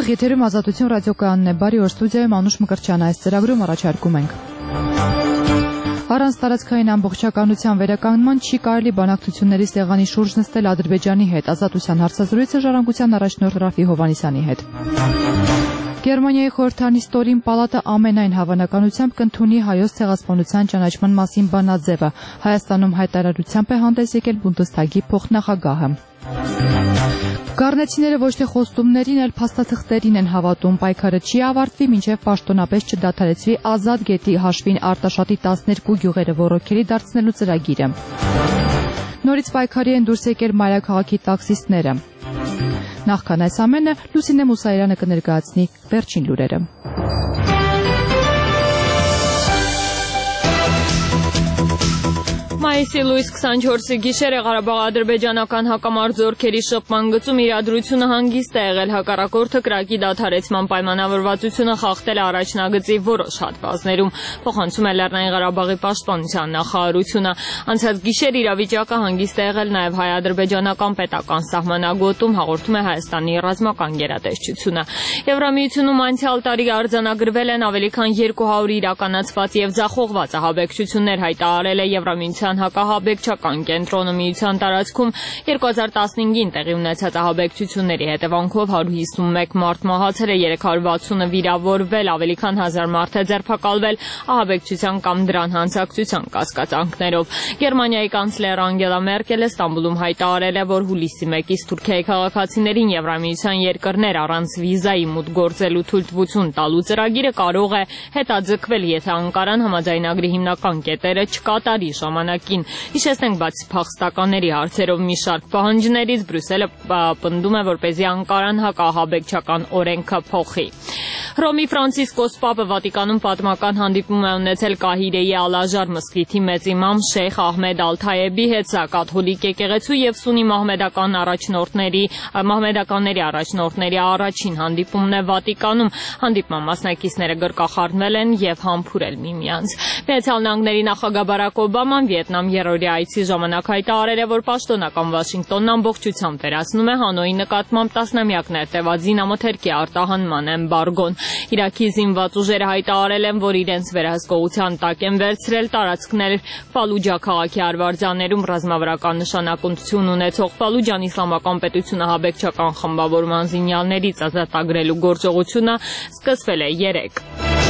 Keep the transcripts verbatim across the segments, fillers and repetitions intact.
Եթերում Ազատություն ռադիոկայանն է, բարի օր, ստուդիայում Անուշ Մկրտչյան, այս ծրագրում առաջարկում ենք։ Առանց տարածքային ամբողջականության վերականգնման չի կարելի բանակցությունների սեղանի շուրջ նստել Ադրբեջանի հետ, Ազատության հարցազրույցը ժառանգության առաջնորդ Ռաֆի Հովհաննիսյանի հետ։ Գերմանիայի խորհրդանի ստորին պալատը ամենայն հավանականությամբ կընդունի հայոց ցեղասպանության ճանաչման մասին բանաձևը, Հայաստանում հայտարարությամբ է հանդես եկել Բունդեսթագի փոխնախագահը։ Գառնեցիները ոչ թե խոստումներին, այլ փաստաթղթերին են հավատում, պայքարը չի ավարտվի, մինչև պաշտոնապես չդադարեցվի Ազատ գետի հաշվին Արտաշատի տասներկու գյուղերը ոռոգելի դարձնելու ծրագիրը։ Նորից պայքարի են դուրս եկել մայրաքաղաքի տաքսիստները։ Նախքան այս ամենը Լուսինե Մուսայրյանը կներկայացնի վերջին լուրերը։ Մայիսի լույս քսանչորսի գիշերը Ղարաբաղ-ադրբեջանական հակամարտ զորքերի շփման գծում իրադրությունը հանգիստ է եղել, հակառակորդը կրակի դադարեցման պայմանավորվածությունը խախտել է առաջնագծի որոշ հատվածներում, փոխանցում է Լեռնային Ղարաբաղի պաշտպանության նախարարությունը։ Անցած գիշեր իրավիճակը հանգիստ է եղել նաև հայ-ադրբեջանական պետական սահմանագոտում, հաղորդում է Հայաստանի ռազմական գերատեսչությունը։ Եվրամիությունում անցյալ տարի արձանագրվել են ավելի քան երկու հարյուր իրականացված եւ ձախողված ահաբեկչություններ, հայտարարել է Եվրամիության հակահաբեկչական կենտրոնը միության տարածքում երկու հազար տասնհինգին տեղի ունեցած ահաբեկչությունների հետևանքով հարյուր հիսունմեկ մարդ մահացել է, երեք հարյուր վաթսունը վիրավորվել, ավելի քան հազար մարդ է ձերբակալվել ահաբեկչության կամ դրան հանցակցության կասկածանքներով։ Գերմանիայի կանցլեր Անգելա Մերկելը Ստամբուլում հայտարարել է, որ հուլիսի մեկից Թուրքիայի քաղաքացիներին Եվրամիության երկրներ առանց վիզայի մուտք գործելու թույլտվություն տալու ծրագիրը կարող է հետաձգվել, եթե Անկարան համաձայնագրի հիմնական կետերը չկատարի ժամանակին։ Հիշեցնենք, բացի փախստականների հարցերով մի շարք պահանջներից Բրյուսելը պնդում է, որպեսզի Անկարան հակահաբեկչական օրենքը փոխի։ Հռոմի Ֆրանցիսկոս Պապը Վատիկանում պատմական հանդիպում է ունեցել Կահիրեի Ալ-Աժար մզկիթի մեծ իմամ Շեյխ Ահմեդ Ալ-Թայեբի հետ, սա կաթոլիկ եկեղեցու եւ սունի մահմեդական առաջնորդների մահմեդականների առաջնորդների առաջին հանդիպումն է Վատիկանում։ Հանդիպման մասնակիցները գրկախառնվել են եւ համբուրել միմյանց։ Միացյալ Նահանգների նախագահ Բարակ Օբաման Վիետնամ երրորդի այցի ժամանակ հայտարարել է, որ պաշտոնական Վաշինգտոնն ամբողջությամբ վերացնում է Հանոյի նկատմամբ տասնամյակներ տևած զինամթերքի արտահանման էմբարգոն։ Իրաքի զինված ուժերը հայտարարել են, որ իրենց վերահսկողության տակ են վերցրել տարածքներ Ֆալուջա քաղաքի արվարձաններում ռազմավարական նշանակություն ունեցող Ֆալուջան իսլամական պետությունը ահաբեկչական խմբավորման զինյալներից ազատագրելու գործողությունը սկսվել է երեկ։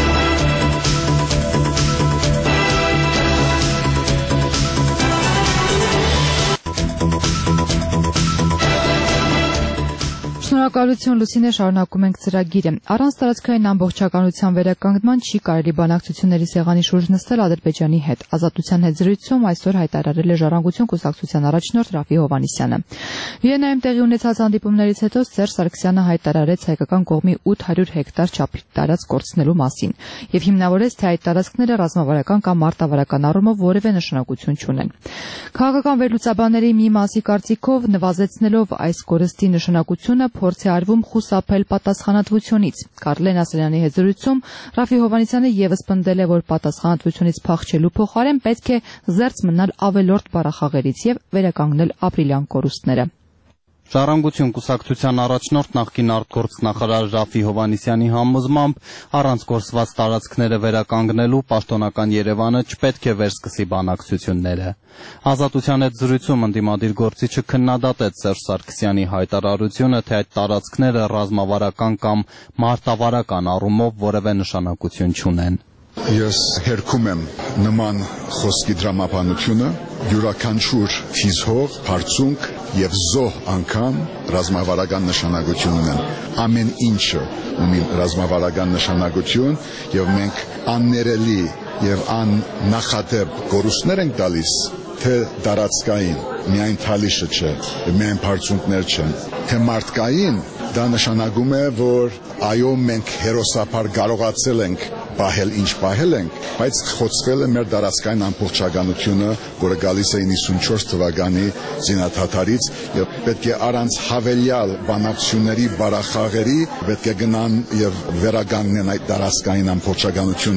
Շնորհակալություն Լուսինե, շարունակում ենք ծրագիրը։ Առանց տարածքային ամբողջականության վերականգնման չի կարելի բանակցությունների սեղանի շուրջ նստել Ադրբեջանի հետ։ Ազատության հետ զրույցում այսօր հայտարարել է Ժառանգություն կուսակցության առաջնորդ Ռաֆի Հովհաննիսյանը։ Վիեննայում տեղի ունեցած հանդիպումներից հետո Սերժ Սարգսյանը հայտարարեց հայկական կողմի ութ հարյուր հեկտար չափի տարածք կորցնելու մասին եւ հիմնավորեց, թե այդ տարածքները ռազմավարական կամ մարտավարական առումով որևէ նշանակություն չունեն։ Քաղաքական վերլուծաբանների մի մասի կարծիքով նվազեցնելով այս կորստի նշանակությունը փորձ է արվում խուսափել պատասխանատվությունից։ Կարլեն Ասլյանի հետ զրույցում Ռաֆի Հովհաննիսյանը եւս պնդել է, որ պատասխանատվությունից փախչելու փոխարեն պետք է զերծ մնալ ավելորդ բառախաղերից եւ վերականգնել ապրիլյան կորուստները։ Ժառանգություն կուսակցության առաջնորդ նախկին արտգործնախարար Ռաֆի Հովհաննիսյանի համոզմամբ առանց կորսված տարածքները վերականգնելու պաշտոնական Երևանը չպետք է վերսկսի բանակցությունները։ Ազատության հետ զրույցում ընդդիմադիր գործիչը քննադատեց Սերժ Սարգսյանի հայտարարությունը, թե այդ տարածքները ռազմավարական կամ մարտավարական առումով որևէ նշանակություն չունեն։ Ես հերքում եմ նման խոսքի դրամապանությունը, յուրաքանչյուր թիզհող, բարձունք եւ զոհ անգամ ռազմավարական նշանակություն ունեն։ Ամեն ինչը ունի ռազմավարական նշանակություն եւ մենք աններելի եւ աննախադեպ կորուստներ ենք տալիս, թե տարածքային, միայն թալիշը չէ, միայն բարձունքներ չեն, թե մարդկային, դա նշանակում է, որ այո, մենք հերոսապար կարողացել ենք պահել ինչ պահել ենք, բայց խոցվել է մեր տարածքային ամբողջականությունը, որը գալիս է իննսունչորս թվականի զինադադարից եւ պետք է առանց հավելյալ բանակցությունների բարախաղերի պետք է գնան եւ վերականգնեն այդ տարածքային ամբողջականությունը։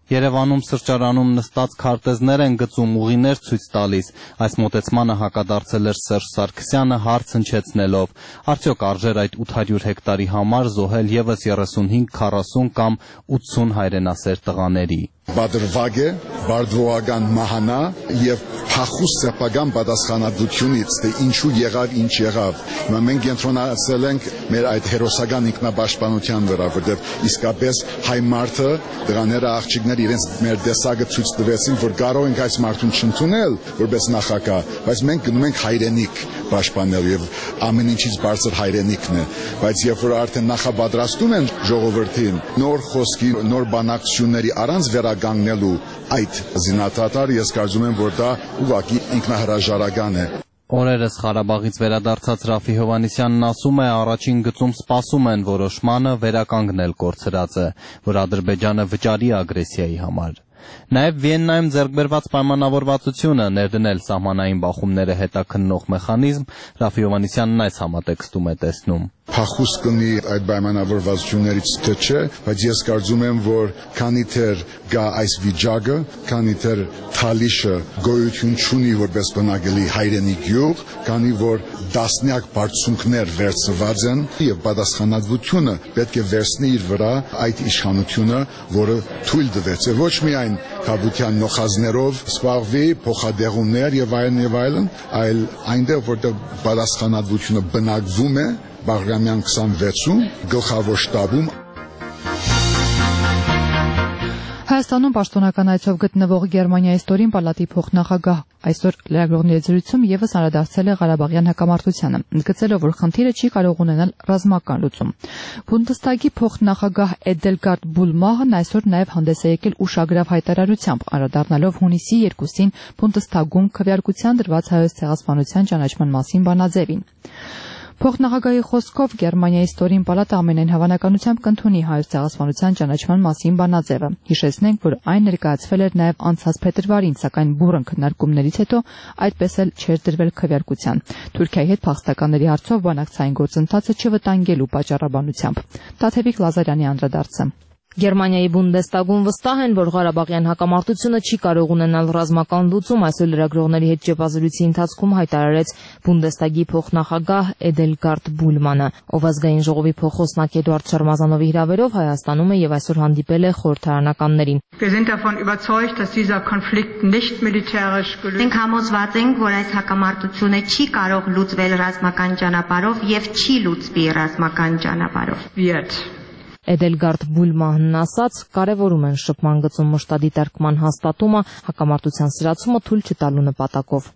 Երևանում սրճարանում նստած քարտեզներ են գծում, ուղիներ ցույց տալիս։ Այս մոտեցմանը հակադարձել էր Սերժ Սարգսյանը հարց հնչեցնելով. արդյոք արժեր այդ ութ հարյուր հեկտարի համար զոհել ևս երեսունհինգ, քառասուն կամ ութսուն հայրենասեր տղաների։ Բادرվագ է, բարդվողական մահանա եւ փախուս սեփական պատասխանատվությունից, թե ինչու եղավ, ինչ եղավ։ Հիմա մենք կենտրոնացել ենք մեր այդ հերոսական ինքնապաշտպանության վրա, որտեղ իսկապես հայ մարդը, դրաները աղջիկները իրենց մեր տեսակը ցույց տվեցին, որ կարող ենք այս մարդուն չընդունել որպես նախագահ, բայց մենք գնում ենք հայրենիք պաշտպանել եւ ամեն ինչից բարձր հայրենիքն է, բայց երբ որ արդեն նախապատրաստում են ժողովրդին նոր խոսքի, նոր բանակցությունների առանց վերագաննելու այդ զինադատարը, ես կարծում եմ, որ դա ուղղակի ինքնահրաժարական է։ Օրերս Ղարաբաղից վերադարձած Ռաֆի Հովհաննիսյանն ասում է, առաջին գծում սպասում են որոշմանը վերականգնել կորցրածը, որ Ադրբեջանը վճարի ագրեսիայի համար։ Նաև Վիեննայում ձեռք բերված պայմանավորվածությունը ներդնել սահմանային բախումները հետաքննող մեխանիզմ Ռաֆի Հովհաննիսյանն այս համատեքստում է տեսնում։ Փախուս կնի այդ պայմանավորվածություններից թե չէ, բայց ես կարծում եմ, որ քանի դեռ գա այս վիճակը, քանի դեռ Թալիշը գոյություն չունի որպես բնակելի հայրենի գյուղ, քանի որ դասնյակ բարձունքներ վերցված են եւ պատասխանատվությունը պետք է վերցնի իր վրա այդ իշխանությունը, որը թույլ տվեց ոչ միայն քաղաքության նոխազներով սպառվի փոխադեղումներ եւ այլն եւ այլն, այլ այնտեղ որտեղ պատասխանատվությունը բնակվում է Բաղրամյան քսանվեցում գլխավոր շտաբում։ Հայաստանում պաշտոնական այցով գտնվող Գերմանիայի ստորին պալատի փոխնախագահ այսօր լրագրողների զրույցում եւս անդրադարձել է Ղարաբաղյան հակամարտությանը, ընդգծելով, որ խնդիրը չի կարող ունենալ ռազմական լուծում։ Բունդեսթագի փոխնախագահ Էդելգարդ Բուլմահն այսօր նաեւ հանդես է եկել ուշագրավ հայտարարությամբ, անդրադառնալով հունիսի երկուսին Բունդեսթագում քվեարկության դրված հայոց ցեղասպանության ճանաչման մասին բանաձևին։ Փոխնախագահի խոսքով Գերմանիայի ստորին պալատը ամենայն հավանականությամբ կընդունի հայոց ցեղասպանության ճանաչման մասին բանաձևը։ Հիշեցնենք, որ այն ներկայացվել էր նաև անցած փետրվարին, սակայն բուռն քննարկումներից հետո այդպես էլ չէր դրվել քվեարկության։ Թուրքիայի հետ փախստականների հարցով բանակցային գործընթացը չվտանգելու պատճառաբանությամբ։ Տաթևիկ Լազարյանի անդրադարձը։ Գերմանիայի Բունդեսթագում վստահ են, որ Ղարաբաղյան հակամարտությունը չի կարող ունենալ ռազմական լուծում, այսօր լրագրողների հետ ճեպազրույցի ընթացքում հայտարարեց Բունդեսթագի փոխնախագահ Էդելգարդ Բուլմանը, ով ազգային ժողովի փոխոսնակ Էդուարդ Շարմազանովի հրավերով Հայաստանում է եւ այսօր հանդիպել է խորհրդարանականներին։ Մենք համոզված ենք, որ այս հակամարտությունը չի կարող լուծվել ռազմական ճանապարհով եւ չի լուծվի ռազմական ճանապարհով։ Էդելգարդ Բուլմանն ասաց, կարևորում են շփման գծում մշտադիտարկման հաստատումը, հակամարտության սրացումը թույլ չտալու նպատակով։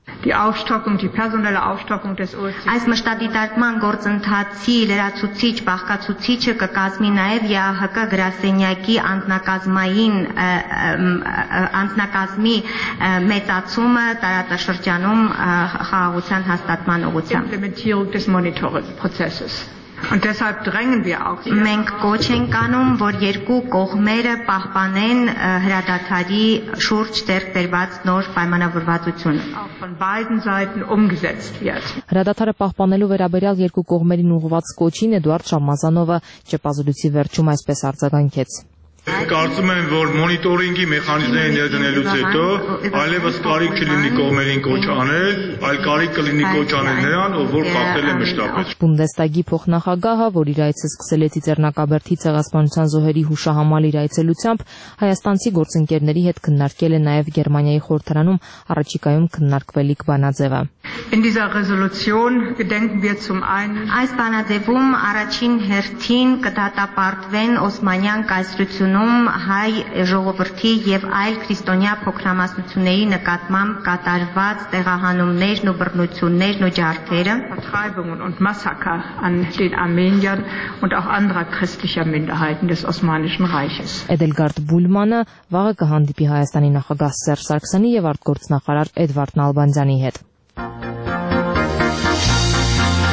Այս մշտադիտարկման գործընթացի լրացուցիչ բաղկացուցիչը կկազմի նաև ԵԱՀԿ գրասենյակի անձնակազմային անձնակազմի մեծացումը տարածաշրջանում խաղաղության հաստատման ուղղությամբ։ Und deshalb drängen wir auch. Մենք կոչ ենք անում, որ երկու կողմերը պահպանեն հրադադարի շուրջ ձեռք բերված նոր պայմանավորվածությունը։ Auch von beiden Seiten umgesetzt wird. Հրադադարը պահպանելու վերաբերյալ երկու կողմերին ուղղված կոչին Էդուարդ Շամազանովը ճեպազրույցի վերջում այսպես արձագանքեց։ Կարծում եմ, որ մոնիտորինգի մեխանիզմները ներդնելուց հետո այլևս կարիք չլինի կողմերին կոչ անել, այլ կարիք կլինի կոչ անել նրան, ով որ խախտել է մշտապես։ Բունդեսթագի փոխնախագահը, որ իր այցը սկսել է Ծիծեռնակաբերդի ցեղասպանության զոհերի հուշահամալ իր այցելությամբ, հայաստանցի գործընկերների հետ քննարկել է նաև Գերմանիայի խորհրդարանում առաջիկայում քննարկվելիք բանաձևը։ In dieser Resolution gedenken wir zum einen Այս բանաձևում առաջին հերթին կդատապարտվեն Օսմանյան կայսրությունում հայ ժողովրդի եւ այլ քրիստոնյա փոքրամասնությունների նկատմամբ կատարված տեղահանումներն ու բռնություններն ու ջարդերը, Vertreibungen und Massaker an den Armeniern und auch anderer christlicher Minderheiten des Osmanischen Reiches. Էդելգարդ Բուլմանը վաղը կհանդիպի Հայաստանի նախագահ Սերժ Սարգսյանի եւ արտգործնախարար Էդվարդ Նալբանդյանի հետ։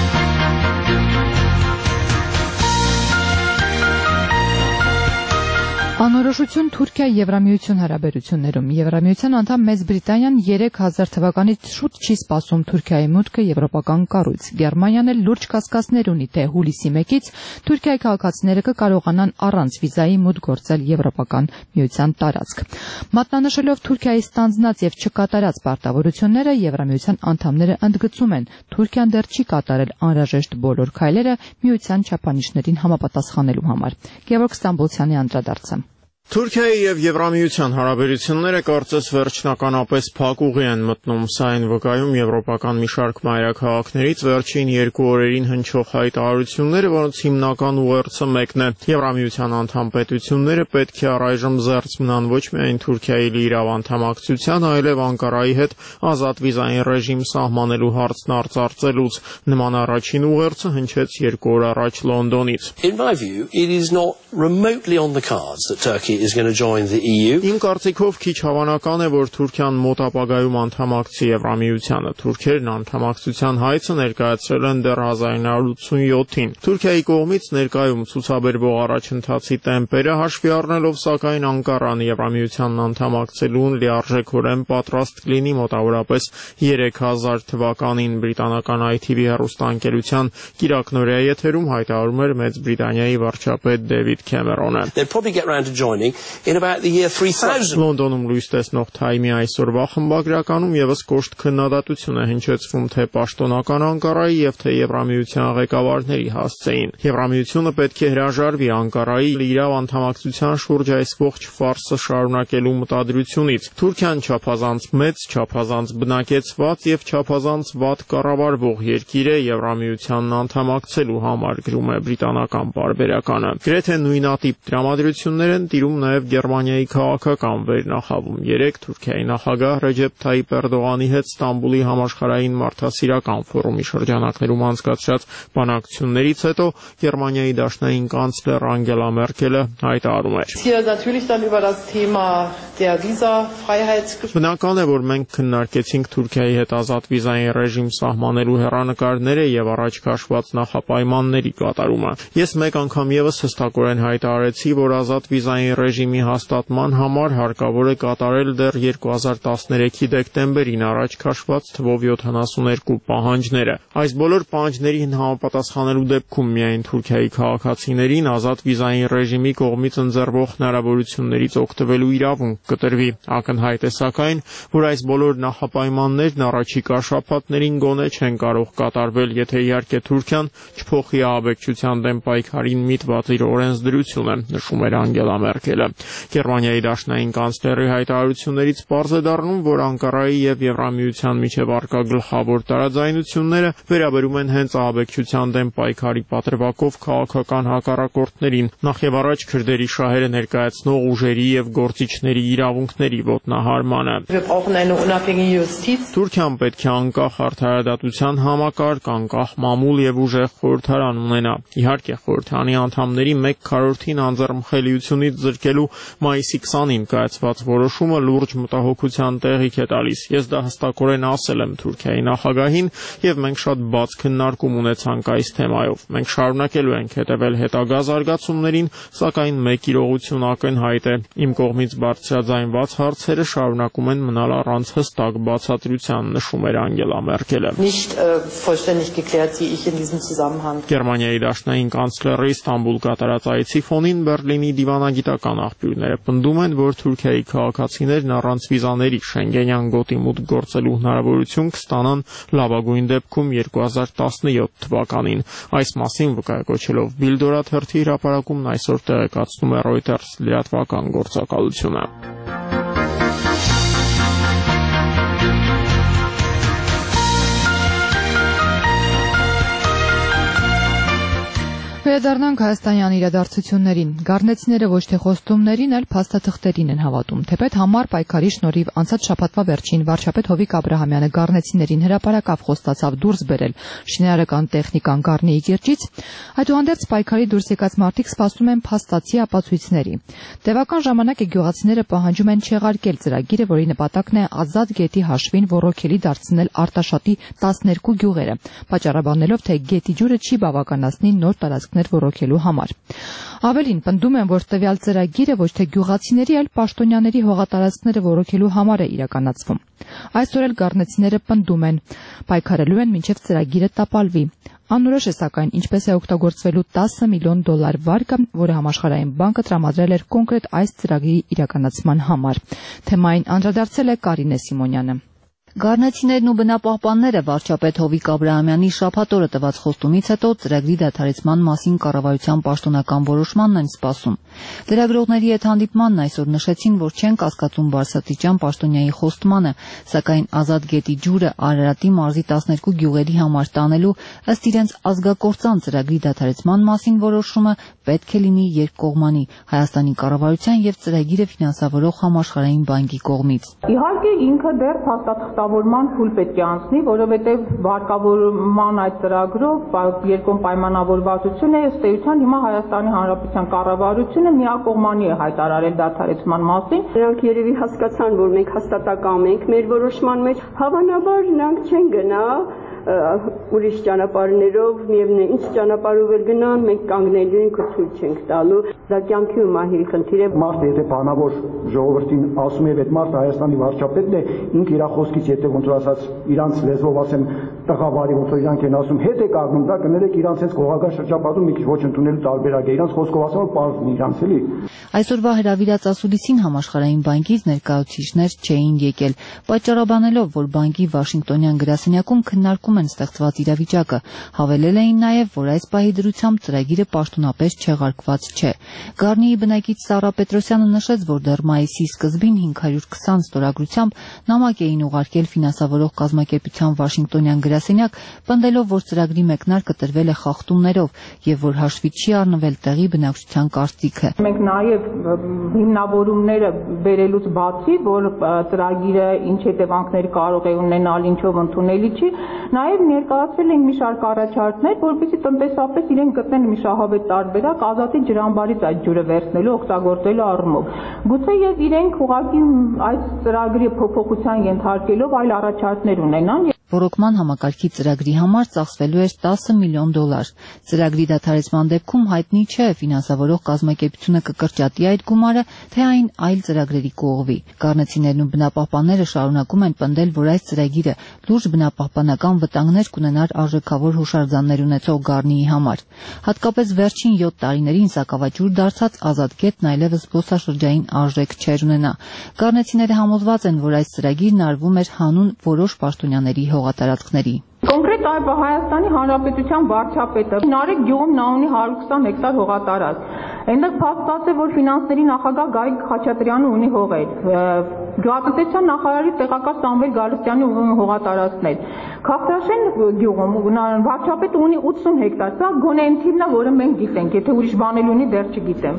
Անոր Անորոշություն Թուրքիա-Եվրամիություն հարաբերություններում Եվրամիության անդամ Մեծ Բրիտանիան երեք հազար թվականից շուտ չի սպասում Թուրքիայի մուտքը եվրոպական կառույց։ Գերմանիան էլ լուրջ կասկածներ ունի, թե հուլիսի մեկից Թուրքիայի քաղաքացիները կկարողանան առանց վիզայի մուտք գործել եվրոպական միության տարածք։ Մատնանշելով Թուրքիայի ստանձնած եւ չկատարած պարտավորությունները, Եվրամիության անդամները ընդգծում են, Թուրքիան դեռ չի կատարել անհրաժեշտ բոլոր քայլերը միության չափանիշներին համապատասխանելու համար։ Գևորգ Ստամբոլցյանի անդրադարձը։ Թուրքիայի եւ Եվրամիության հարաբերությունները կարծես վերջնականապես փակ ուղի են մտնում, սա այն վկայում եվրոպական մի շարք մայրաքաղաքներից վերջին երկու օրերին հնչող հայտարարությունները, որոնց հիմնական ուղերձը մեկն է. Եվրամիության անդամ պետությունները պետք է առայժմ զերծ մնան ոչ միայն Թուրքիայի լիիրավ անդամակցության, այլև Անկարայի հետ ազատ վիզային ռեժիմ սահմանելու հարցն արծարծելուց։ Նման առաջին ուղերձը հնչեց երկու օր առաջ Լոնդոնից։ In my view, it is not remotely on the cards that Turkey is going to join the E U. Իմ կարծիքով քիչ հավանական է, որ Թուրքիան մոտ ապագայում անդամակցի Եվրամիությանը։ Թուրքերն անդամակցության հայցը ներկայացրել են դեռ հազար նույն հարյուր ութսունյոթին։ Թուրքիայի կողմից ներկայում ցուցաբերվող առաջընթացի տեմպերը հաշվի առնելով, սակայն Անկարան Եվրամիությանն անդամակցելուն լիարժեքորեն պատրաստ կլինի մոտավորապես երեք հազար թվականին բրիտանական I T V հեռուստաընկերության կիրակնօրյա եթերում հայտարարում էր Մեծ Բրիտանիայի վարչապետ Դեվիդ Քեմերոնը։ They'll probably get round to joining in about the year three thousand. Լոնդոնում լույս տեսնող Թայմի այսօրվա խմբագրականում եւս կոշտ քննադատություն է հնչեցվում թե պաշտոնական Անկարայի եւ թե Եվրամիության ղեկավարների հասցեին։ Եվրամիությունը պետք է հրաժարվի Անկարայի լիիրավ անդամակցության շուրջ այս ողջ ֆարսը շարունակելու մտադրությունից։ Թուրքիան չափազանց մեծ, չափազանց բնակեցված եւ չափազանց վատ կառավարվող երկիր է Եվրամիությանն անդամակցելու համար, գրում է բրիտանական պարբերականը։ Գրեթե նույնատիպ տրամադրություններ են տիրում նաև Գերմանիայի քաղաքական վերնախավում։ Երեք Թուրքիայի նախագահ Ռեջեփ Թայիփ Էրդողանի հետ Ստամբուլի համաշխարհային մարդասիրական ֆորումի շրջանակներում անցկացրած բանակցություններից հետո Գերմանիայի դաշնային կանցլեր Անգելա Մերկելը հայտարարում էր. Բնական է, որ մենք քննարկեցինք Թուրքիայի հետ ազատ վիզային ռեժիմ սահմանելու հեռանկարները եւ առաջ քաշված նախապայմանների կատարումը։ Ես մեկ անգամ եւս հստակորեն հայտարարեցի, որ ազատ վիզային ռեժիմի հաստատման համար հարկավոր է կատարել դեռ երկու հազար տասներեքի դեկտեմբերին առաջ քաշված թվով յոթանասունհինգ պահանջները։ Այս բոլոր պահանջներին համապատասխանելու դեպքում միայն Թուրքիայի քաղաքացիներին ազատ վիզային ռեժիմի կողմից ընձեռվող հնարավորություններից օգտվելու իրավունք կտրվի։ Ակնհայտ է սակայն, որ այս բոլոր նախապայմաններն առաջիկա շաբաթներին գոնե չեն կարող կատարվել, եթե իհարկե Թուրքիան չփոխի ահաբեկչության դեմ պայքարին միտված իր օրենսդրությունը, նշում էր Անգելա Մերկելը։ Գերմանիայի դաշնային կանցլերի հայտարարություններից պարզ է դառնում, որ Անկարայի եւ Եվրամիության միջև առկա գլխավոր տարաձայնությունները վերաբերում են հենց ահաբեկչության դեմ պայքարի պատրվակով քաղաքական հակառակորդներին, նախ եւ առաջ քրդերի շահերը ներկայացնող ուժերի եւ գործիչների իրավունքների ոտնահարմանը։ Թուրքիան պետք է անկախ արդարադատության համակարգ, անկախ մամուլ եւ ուժեղ խորհրդարան ունենա։ Իհարկե, խորհրդարանի անդամների մեկ քառորդին անձեռնմխելիությունից զրկելու մայիսի քսանին կայացված որոշումը լուրջ մտահոգության տեղիք է տալիս։ Ես դա հստակորեն ասել եմ Թուրքիայի նախագահին եւ մենք շատ բաց քննարկում ունեցանք այս թեմայով։ Մենք շարունակելու ենք հետևել հետագա զարգացումներին, սակայն մեկ իրողություն ակնհայտ է։ Իմ կողմից բարձրաձայնված հարցերը շարունակում են մնալ առանց հստակ բացատրության, նշում էր Անգելա Մերկելը։ Գերմանիայի դաշնային կանցլերի Ստամբուլ կատարած այցի ֆոնին Բերլինի դիվանագիտական աղբյուրները պնդում են, որ Թուրքիայի քաղաքացիներն առանց վիզաների Շենգենյան գոտի մուտք գործելու հնարավորություն կստանան լավագույն դեպքում երկու հազար տասնյոթ թվականին։ Այս մասին վկայակոչելով Bild օրաթերթի հրապարակումն այսօր տեղեկացնում է Reuters լրատվական գործակալությունը։ Վերադառնանք Հայաստանյան իրադարձություններին։ Գառնեցիները ոչ թե խոստումներին, այլ փաստաթղթերին են հավատում։ Թեպետ համառ պայքարի շնորհիվ անցած շաբաթվա վերջին վարչապետ Հովիկ Աբրահամյանը գառնեցիներին հրապարակավ խոստացավ դուրս բերել շինարարական տեխնիկան Գառնիի կիրճից, այդուհանդերձ պայքարի դուրս եկած մարդիկ սպասում են փաստացի ապացույցների։ Տևական ժամանակ է գյուղացիները պահանջում են չեղարկել ծրագիրը, որի նպատակն է ազատ գետի հաշվին ռոռոքելի դարձնել Արտաշատի տասներկու գյուղերը, պատճառաբանելով, թե գետի ջուրը չի բավականացնի նոր տարածքներ տարածքներ ոռոգելու համար։ Ավելին, պնդում են, որ տվյալ ծրագիրը ոչ թե գյուղացիների, այլ պաշտոնյաների հողատարածքները ոռոգելու համար է իրականացվում։ Այսօր էլ գառնեցիները պնդում են, պայքարելու են մինչև ծրագիրը տապալվի։ Անորոշ է սակայն ինչպես է օգտագործվելու տասը միլիոն դոլար վարկը, որը համաշխարհային բանկը տրամադրել էր կոնկրետ այս ծրագրի իրականացման համար։ Թեմային անդրադարձել է Կարինե Սիմոնյանը։ Գառնեցիներն ու բնապահպանները վարչապետ Հովիկ Աբրահամյանի շաբաթ օրը տված խոստումից հետո ծրագրի դադարեցման մասին կառավարության պաշտոնական որոշմանն են սպասում։ Լրագրողների հետ հանդիպմանն այսօր նշեցին, որ չեն կասկածում բարձրաստիճան պաշտոնյայի խոստմանը, սակայն Ազատ գետի ջուրը Արարատի մարզի տասներկու գյուղերի համար տանելու ըստ իրենց ազգակործան ծրագրի դադարեցման մասին որոշումը պետք է լինի երկկողմանի Հայաստանի կառավարության եւ ծրագիրը ֆինանսավորող համաշխարհային բանկի կողմից։ Իհարկե ինքը դեռ փաստաթղթավորման փուլ պետք է անցնի, որովհետեւ վարկավորման այդ ծրագրով երկկողմ պայմանավորվածություն է, ըստ էության հիմա Հայաստանի Հանրապետության կառավարությունը միակողմանի է հայտարարել դադարեցման մասին։ Նրանք երևի հասկացան, որ մենք հաստատակամ ենք մեր որոշման մեջ, հավանաբար նրանք չեն գնա ուրիշ ճանապարհներով, միևնույն ինչ ճանապարհով էլ գնան, մենք կանգնելու ենք ու ցույց չենք տալու։ Դա կյանքի ու մահի խնդիր է։ Մարդը եթե բանավոր ժողովրդին ասում է, այդ մարդը Հայաստանի վարչապետն է, ինք իր խոսքից եթե ոնց որ ասած իրանց լեզվով ասեմ տղավարի ոնց որ իրանք են ասում, հետ է կանգնում, դա կներեք իրանց հենց գողական շրջապատում մի քիչ ոչ ընդունելու տարբերակ է։ Իրանց խոսքով ասում որ պարզն իրանց էլի։ Այսօրվա հրավիրած ասուլիսին համաշխարհային բանկից ներկայացուցիչներ չէին եկել, պատճառաբանելով, որ բանկի Վաշինգտոնյան գրասենյակում քննարկում են ստեղծված իրավիճակը, հավելել էին նաև, որ այս պահի դրությամբ ծրագիրը պաշտոնապես չեղարկված չէ։ Գառնիի բնակիչ Սառա Պետրոսյանը նշեց, որ դեռ մայիսի սկզբին հինգ հարյուր քսան ստորագրությամբ նամակ էին ուղարկել ֆինանսավորող կազմակերպության Վաշինգտոնյան գրասենյակ, պնդելով, որ ծրագրի մեկնարկը տրվել է խախտումներով եւ որ հաշվի չի առնվել տեղի բնակչության կարծիքը։ Մենք նաև հիմնավորումները բերելուց բացի, որ ծրագիրը ինչ հետևանքներ կարող է ունենալ, ինչով ընդունելի չի, նաև ներկայացրել ենք մի շարք առաջարկներ, որպեսզի տնտեսապես իրենք գտնեն մի շահավետ տարբերակ Ազատի ջրամբարից այդ ջուրը վերցնելու, օգտագործելու առումով։ Գուցե եւ իրենք ուղղակի այս ծրագրի փոփոխության ենթարկելով այլ առաջարկներ ունենան։ Ռոռոկման համակարգի ծրագրի համար ծախսվելու էր տասը միլիոն դոլար։ Ծրագրի դադարեցման դեպքում հայտնի չէ ֆինանսավորող կազմակերպությունը կկրճատի այդ գումարը, թե այն այլ ծրագրերի կողմի։ Գառնեցիներն ու բնապահպանները շարունակում են պնդել, որ այս ծրագիրը լուրջ բնապահպանական վտանգներ կունենար արժեքավոր հուշարձաններ ունեցող Գառնիի համար։ Հատկապես վերջին յոթ տարիներին սակավաճուր դարձած Ազատ գետն այլևս զբոսաշրջային արժեք չէր ունենա։ Գառնեցիները համոզված են, որ այս ծրագիրն արվում էր հանուն որոշ պաշտոնյաների հողատարածքների։ Կոնկրետ այո Հայաստանի Հանրապետության վարչապետը Նարեկ գյուղում նա ունի հարյուր քսան հեկտար հողատարածք։ Այնտեղ փաստված է, որ ֆինանսների նախագահ Գայիկ Խաչատրյանը ունի հողեր։ Գյուղատնտեսության նախարարի տեղակալ Սամվել Գալստյանի ունի հողատարածքներ։ Քավթաշեն գյուղում վարչապետը ունի ութսուն հեկտար։ Սա գոնե այն թիվն է, որը մենք գիտենք, եթե ուրիշ բան էլ ունի, դեռ չգիտեմ։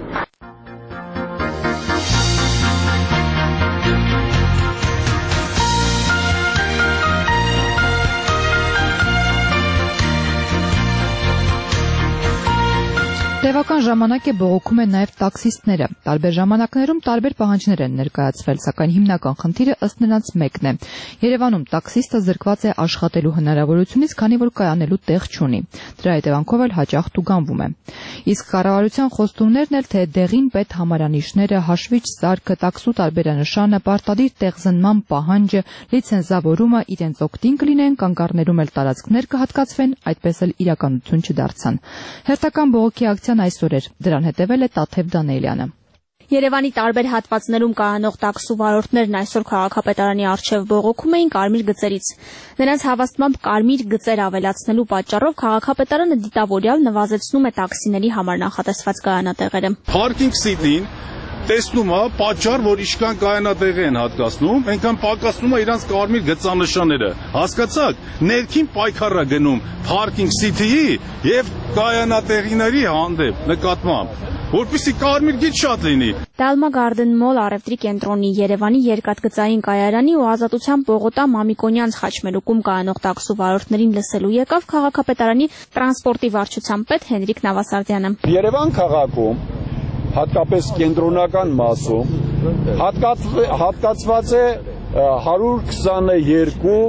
Տևական ժամանակ է բողոքում են նաև տաքսիստները։ Տարբեր ժամանակներում տարբեր պահանջներ են ներկայացվել, սակայն հիմնական խնդիրը ըստ նրանց մեկն է։ Երևանում տաքսիստը զրկված է աշխատելու հնարավորությունից, քանի որ կայանելու տեղ չունի։ Դրա հետևանքով էլ հաճախ տուգանվում է։ Իսկ կառավարության խոստումներն էլ թե դեղին պետ համարանիշները, հաշվիչ սարքը, տաքսու տարբերանշանը, պարտադիր տեղզնման պահանջը, լիցենզավորումը իրենց օգտին կլինեն, կանգառներում էլ տարածքներ կհատկացվեն, այդպես էլ իրականություն չդարձան։ Հերթական բողոքի ակցիան այսօր էր, դրան հետևել է Տաթև Դանիելյանը։ Երևանի տարբեր հատվածներում կայանող տաքսու վարորդներն այսօր քաղաքապետարանի առջև բողոքում էին կարմիր գծերից։ Նրանց հավաստմամբ կարմիր գծեր ավելացնելու պատճառով քաղաքապետարանը դիտավորյալ նվազեցնում է տաքսիների համար նախատեսված կայանատեղերը։ Parking City-ին տեսնում է պատճառ, որ ինչքան կայանատեղ են հատկացնում, այնքան պակասնում է իրանց կարմիր գծանշանները։ Հասկացաք, ներքին պայքար է գնում Parking City-ի եւ կայանատեղիների հանդեպ նկատմամբ, որպեսզի կարմիր գիծ շատ լինի։ Dalma Garden Mall առևտրի կենտրոնի, Երևանի երկաթգծային կայարանի ու Ազատության Պողոտա Մամիկոնյանց խաչմերուկում կայանող տաքսու վարորդներին լսելու եկավ քաղաքապետարանի տրանսպորտի վարչության պետ Հենրիկ Նավասարդյանը։ Երևան քաղաքում հատկապես կենտրոնական մասում հատկացված է հարյուր քսաներկու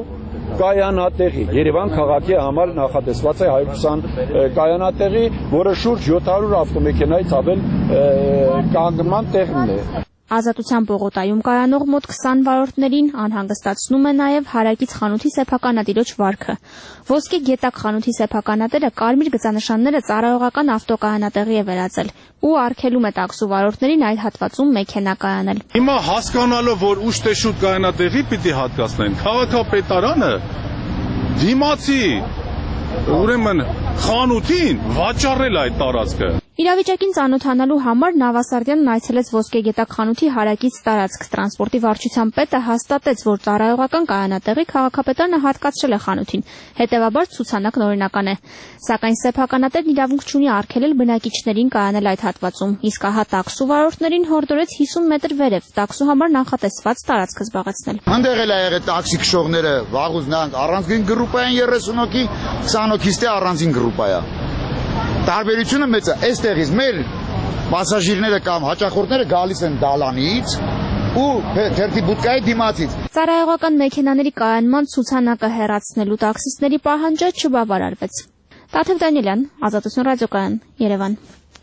կայանատեղի Երևան քաղաքի համար նախատեսված է հարյուր քսան կայանատեղի, որը շուրջ յոթ հարյուր ավտոմեքենայից ավել կանգնման տեղն է։ Ազատության պողոտայում կայանող մոտ քսան վարորդներին անհանգստացնում է նաև հարակից խանութի սեփականատիրոջ վարքը։ Ոսկե գետակ խանութի սեփականատերը կարմիր գծանշանները ծառայողական ավտոկայանատեղի է վերածել ու արգելում է տաքսու վարորդներին այդ հատվածում մեքենա կայանել։ Հիմա հասկանալով, որ ուշ թե շուտ կայանատեղի պիտի հատկացնեն, քաղաքապետարանը դիմացի ուրեմն խանութին վաճառել այդ տարածքը։ Իրավիճակին ծանոթանալու համար Նավասարդյանն այցելեց Ոսկե գետակ խանութի հարակից տարածք։ Տրանսպորտի վարչության պետը հաստատեց, որ ծառայողական կայանատեղի քաղաքապետարանը հատկացրել է խանութին, հետևաբար ցուցանակն օրինական է։ Սակայն սեփականատերն իրավունք չունի արգելել բնակիչներին կայանել այդ հատվածում, իսկ ահա տաքսու վարորդներին հորդորեց հիսուն մետր վերև տաքսու համար նախատեսված տարածքը զբաղեցնել։ Այնտեղ էլ ա եղել տաքսի քշողները վաղուց նրանք առանձին գրուպ են երեսուն հոգի, քսան հոգից դե առանձին գրուպ է։ Տարբերությունը մեծ է, այստեղից մեր պասաժիրները կամ հաճախորդները գալիս են դալանից ու թերթի բուտկայի դիմացից։ Ծառայողական մեքենաների կայանման ցուցանակը հեռացնելու տաքսիստների պահանջը չբավարարվեց։ Տաթև Դանիելյան, Ազատություն ռադիոկայան, Երևան։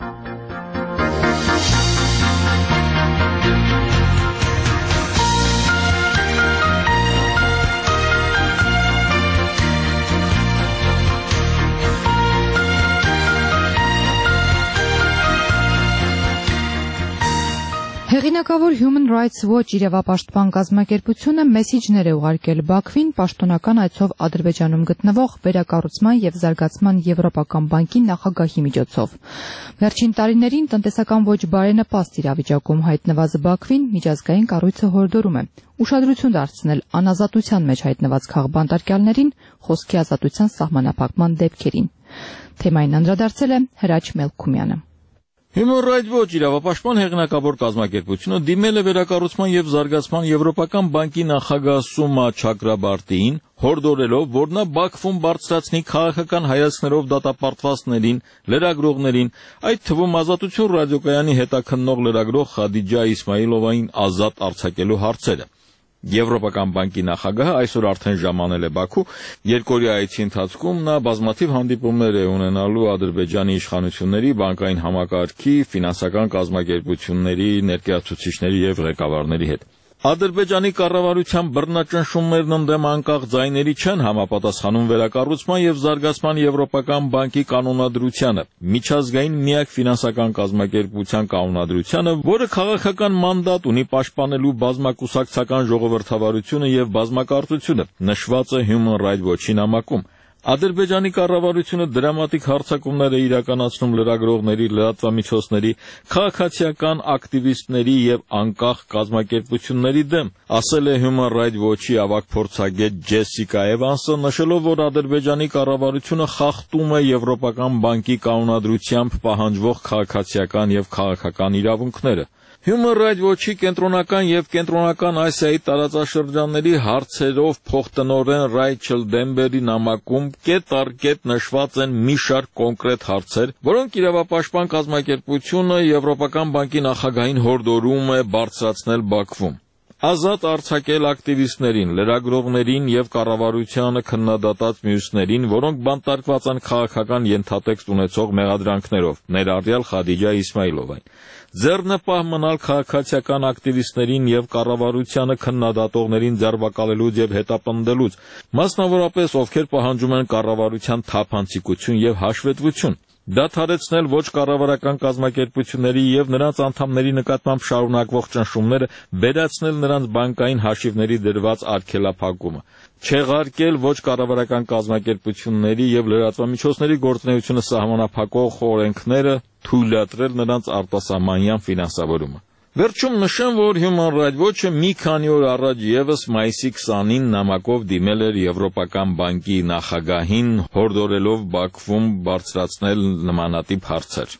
Հեղինակավոր Human Rights Watch իրավապաշտպան կազմակերպությունը մեսիջներ է ուղարկել Բաքվին պաշտոնական այցով Ադրբեջանում գտնվող վերակառուցման եւ զարգացման Եվրոպական բանկի նախագահի միջոցով։ Վերջին տարիներին տնտեսական ոչ բարենպաստ իրավիճակում հայտնված Բաքվին միջազգային կառույցը հորդորում է ուշադրություն դարձնել անազատության մեջ հայտնված քաղբանտարկյալներին, խոսքի ազատության սահմանափակման դեպքերին։ Թեմային անդրադարձել է Հրաչ Մելքումյանը։ Human Rights Watch իրավապաշտպան հեղինակավոր կազմակերպությունը դիմել է վերակառուցման եւ զարգացման Եվրոպական բանկի նախագահ Սումա Չակրաբարտիին, հորդորելով, որ նա Բաքվում բարձրացնի քաղաքական հայացքներով դատապարտվածներին, լրագրողներին, այդ թվում Ազատություն ռադիոկայանի հետաքննող լրագրող Խադիջա Իսմայիլովային ազատ արձակելու հարցերը։ Եվրոպական բանկի նախագահը այսօր արդեն ժամանել է Բաքու, երկօրյա այցի ընթացքում նա բազմաթիվ հանդիպումներ է ունենալու Ադրբեջանի իշխանությունների, բանկային համակարգի, ֆինանսական կազմակերպությունների, ներկայացուցիչների եւ ղեկավարների հետ։ Ադրբեջանի կառավարության բռնաճնշումներն ընդդեմ անկախ ձայների չեն համապատասխանում վերակառուցման եւ զարգացման Եվրոպական բանկի կանոնադրությանը, միջազգային միակ ֆինանսական կազմակերպության կանոնադրությանը, որը քաղաքական մանդատ ունի պաշտպանելու բազմակուսակցական ժողովրդավարությունը եւ բազմակարծությունը, նշված է Human Rights Watch-ի նամակում։ Ադրբեջանի կառավարությունը դրամատիկ հարձակումներ է իրականացնում լրագրողների, լրատվամիջոցների, քաղաքացիական ակտիվիստների եւ անկախ կազմակերպությունների դեմ, ասել է Human Rights Watch-ի ավագ փորձագետ Ջեսիկա Էվանսը, նշելով, որ Ադրբեջանի կառավարությունը խախտում է Եվրոպական բանկի կանոնադրությամբ պահանջվող քաղաքացիական եւ քաղաքական իրավունքները։ Human Rights Watch-ի կենտրոնական եւ կենտրոնական Ասիայի տարածաշրջանների հարցերով փոխտնօրեն Ռայչել Դեմբերի նամակում կետ առ կետ նշված են մի շարք կոնկրետ հարցեր, որոնք իրավապաշտպան կազմակերպությունը Եվրոպական բանկի նախագահին հորդորում է բարձրացնել Բաքվում։ Ազատ արձակել ակտիվիստներին, լրագրողներին եւ կառավարությանը քննադատած մյուսներին, որոնք բանտարկված են քաղաքական ենթատեքստ ունեցող մեղադրանքներով, ներառյալ Խադիջա Իսմայիլովային։ Ձեռնպահ մնալ քաղաքացիական ակտիվիստներին եւ կառավարությանը քննադատողներին ձերբակալելուց եւ հետապնդելուց, մասնավորապես ովքեր պահանջում են կառավարության թափանցիկություն եւ հաշվետվություն։ Դադարեցնել ոչ կառավարական կազմակերպությունների եւ նրանց անդամների նկատմամբ շարունակվող ճնշումները, վերացնել նրանց բանկային հաշիվների դրված արգելափակումը, չեղարկել ոչ կառավարական կազմակերպությունների եւ լրատվամիջոցների գործունեությունը սահմանափակող օրենքները, թույլատրել նրանց արտասահմանյան ֆինանսավորումը։ Վերջում նշեմ, որ Human Rights Watch-ը մի քանի օր առաջ եւս մայիսի քսանին նամակով դիմել էր Եվրոպական բանկի նախագահին, հորդորելով Բաքվում բարձրացնել նմանատիպ հարցեր։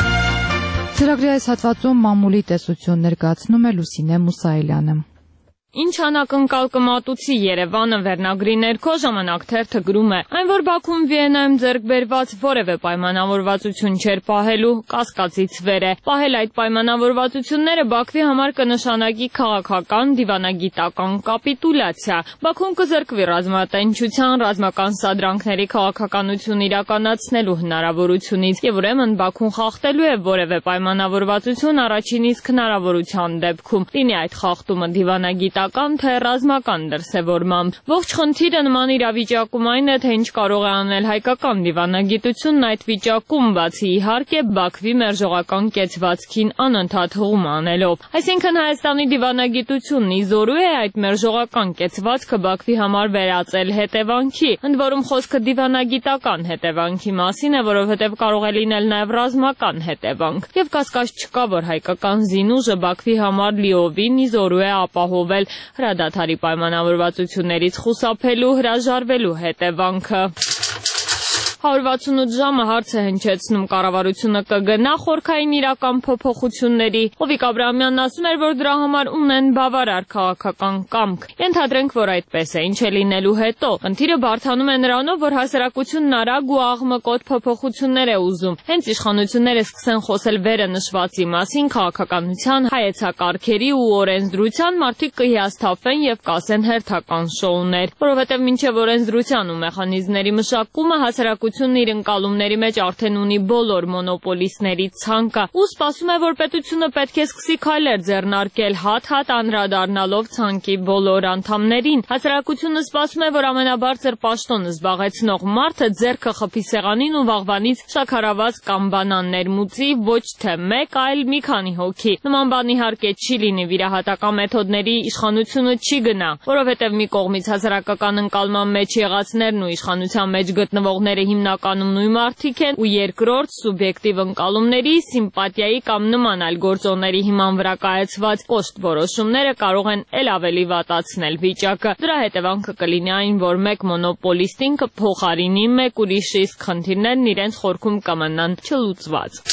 Ծրագրի այս հատվածում մամուլի տեսություն ներկայացնում է Լուսինե Մուսայելյանը։ Ինչ անակնկալ կմատուցի Երևանը վերնագրի ներքո ժամանակ թերթը գրում է. այն, որ Բաքվում Վիեննայում ձեռք բերված որևէ պայմանավորվածություն չէր պահելու, կասկածից վեր է։ Պահել այդ պայմանավորվածությունները Բաքվի համար կնշանակի քաղաքական, դիվանագիտական կապիտուլյացիա։ Բաքվում կզրկվի ռազմատենչության, ռազմական սադրանքների քաղաքականություն իրականացնելու հնարավորությունից, եւ ուրեմն Բաքուն խախտելու է որևէ պայմանավորվածություն առաջին իսկ հնարավորության դեպքում։ Լինի այդ խախտումը դիվանագիտական թե ռազմական դրսևորմամբ։ Ողջ խնդիրը նման իրավիճակում այն է, թե ինչ կարող է անել հայկական դիվանագիտությունն այդ վիճակում, բացի իհարկե Բաքվի մերժողական կեցվածքին անընդհատ հողում անելով։ Այսինքն Հայաստանի դիվանագիտությունն իզորու է այդ մերժողական կեցվածքը Բաքվի համար վերածել հետևանքի, ընդ որում խոսքը դիվանագիտական հետևանքի մասին է, որովհետև կարող է լինել նաև ռազմական հետևանք։ Եվ կասկած չկա, որ հայկական զինուժը Բաքվի համար լիովին իզորու է ապահովել հրադադարի պայմանավորվածություններից խուսափելու, հրաժարվելու հետևանքը։ հարյուր վաթսունութ ժամը հարց է հնչեցնում կառավարությունը կգնա խորքային իրական փոփոխությունների։ Հովիկ Աբրահամյանն ասում էր, որ դրա համար ունեն բավարար քաղաքական կամք։ Ենթադրենք, որ այդպես է, ինչ է լինելու հետո։ Խնդիրը բարդանում է նրանով, որ հասարակությունն արագ ու աղմկոտ փոփոխություններ է ուզում։ Հենց իշխանությունները սկսեն խոսել վերը նշվածի մասին, քաղաքականության, հայեցակարգերի ու օրենսդրության, մարդիկ կհիասթափվեն եւ կասեն հերթական շոուներ, որովհետեւ մինչեւ օրենսդրության ու մեխանիզմների մշակումը հասարակությունն իր ընկալումների մեջ արդեն ունի բոլոր մոնոպոլիստների ցանկը ու սպասում է, որ պետությունը պետք է սկսի քայլեր ձեռնարկել հատ-հատ անդրադառնալով ցանկի բոլոր անդամներին։ Հասարակությունը սպասում է, որ ամենաբարձր պաշտոնը զբաղեցնող մարդը ձեռքը խփի սեղանին ու վաղվանից շաքարավազ կամ բանան ներմուծի ոչ թե մեկ, այլ մի քանի հոգի։ Նման բան իհարկե չի լինի, վիրահատական մեթոդների իշխանությունը չի գնա, որովհետև մի կողմից հասարակական ընկալման մեջ եղածներն ու իշխանության մեջ գտնվողները հիմնականում նույն մարդիկ են ու երկրորդ սուբյեկտիվ ընկալումների, սիմպաթիայի կամ նման այլ գործոնների հիման վրա կայացված կոշտ որոշումները կարող են էլ ավելի վատացնել վիճակը։ Դրա հետևանքը կլինի այն, որ մեկ մոնոպոլիստին կփոխարինի մեկ ուրիշի, իսկ խնդիրներն իրենց խորքում կմնան չլուծված։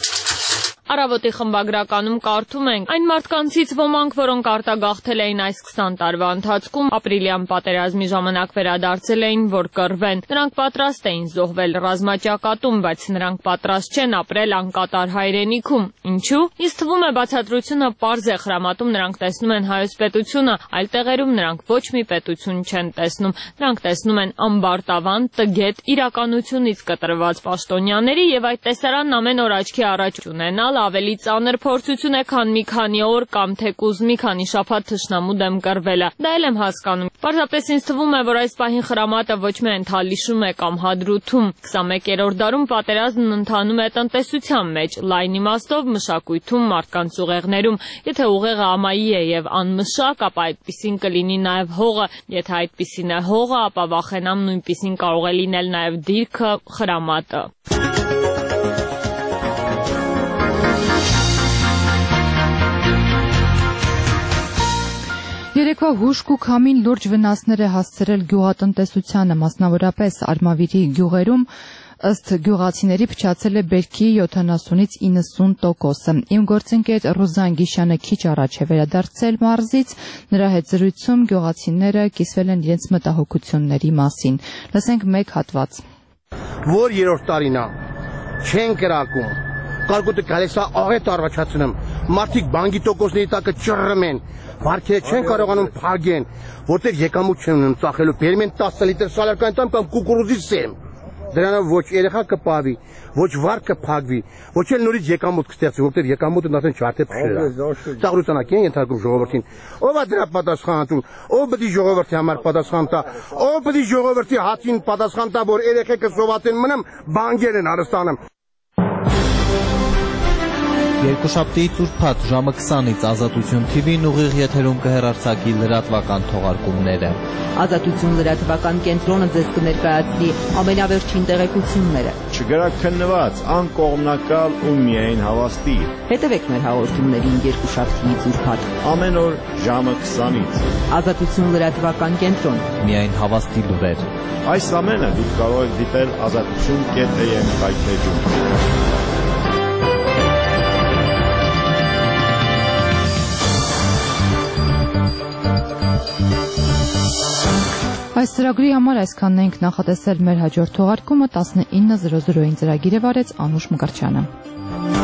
Առավոտի խմբագրականում կարդում ենք. այն մարդկանցից ոմանք, որոնք արտագաղթել էին այս քսան տարվա ընթացքում, ապրիլյան պատերազմի ժամանակ վերադարձել էին, որ կռվեն։ Նրանք պատրաստ էին զոհվել ռազմաճակատում, բայց նրանք պատրաստ չեն ապրել անկատար հայրենիքում։ Ինչու՞։ Ինձ թվում է բացատրությունը պարզ է խրամատում նրանք տեսնում են հայոց պետությունը, այլ տեղերում նրանք ոչ մի պետություն չեն տեսնում։ Նրանք տեսնում են ամբարտավան, տգետ, իրականությունից կտրված պաշտոնյաների եւ այդ տեսարանն ամեն օր աչքի առաջ ունենալ ավելի ծանր փորձություն է, քան մի քանի օր կամ թեկուզ մի քանի շաբաթ թշնամու դեմ կռվելը։ Դա էլ եմ հասկանում։ Պարզապես ինձ թվում է, որ այս պահին խրամատը ոչ միայն թալիշում է կամ հադրութում։ քսանմեկերորդ դարում պատերազմն ընթանում է տնտեսության մեջ, լայն իմաստով մշակույթում, մարդկանց ուղեղներում։ Եթե ուղեղը ամայի է եւ անմշակ, ապա այդպիսին կլինի նաեւ հողը։ Եթե այդպիսին է հողը, ապա վախենամ նույնպիսին կարող է լինել նաեւ դիրքը, խրամատը։ Երեկվա հուշք ու քամին լուրջ վնասներ է հասցրել գյուղատնտեսությանը, մասնավորապես Արմավիրի գյուղերում, ըստ գյուղացիների փչացել է բերքի յոթանասունից իննսուն տոկոսը։ Իմ գործընկեր Ռուզան Գիշյանը քիչ առաջ է վերադարձել մարզից, նրա հետ զրույցում գյուղացիները կիսվել են իրենց մտահոգությունների մասին։ Լսենք մեկ հատված։ Որ երրորդ տարին է, չեն կրակում, կարկուտը գալիս է աղետ առաջացնում, մարդիկ բանկի տոկոսների տակը ճռռում են, վարքերը չեն կարողանում փակեն, որտեղ եկամուտ չեն ունում ծախելու, բերում են տասը լիտր սալարկան տան կամ կուկուրուզի սեմ։ Դրանով ոչ երեխա կպահվի, ոչ վար կփակվի, ոչ էլ նորից եկամուտ կստեղծվի, որտեղ եկամուտը արդեն չարթե փշել է։ Ծաղրուտանակի են ենթարկում ժողովրդին։ Ո՞վ է դրա պատասխան տուն, ո՞վ պետք է ժողովրդի համար պատասխան տա, ո՞վ պետք է ժողովրդի հացին պատասխան տա, որ երեխեքը սովածեն մնամ, բանկեր են հարստանում։ Երկուշաբթիից ուրբաթ ժամը քսանից Ազատություն թի վին ուղիղ եթերում կհեռարձակի լրատվական թողարկումները։ Ազատություն լրատվական կենտրոնը ձեզ կներկայացնի ամենավերջին տեղեկությունները։ Չգրաքննված, անկողմնակալ ու միայն հավաստի։ Հետևեք մեր հաղորդումներին երկուշաբթիից ուրբաթ ամեն օր ժամը քսանից։ Ազատություն լրատվական կենտրոն։ Միայն հավաստի լուրեր։ Այս ամենը դուք կարող եք դիտել ազատություն կետ էմ հայտնեջում։ Այս ծրագրի համար այսքանն ենք նախատեսել մեր հաջորդ թողարկումը տասնինը զրո զրոյին ծրագիրը վարեց Անուշ Մկրտչյանը։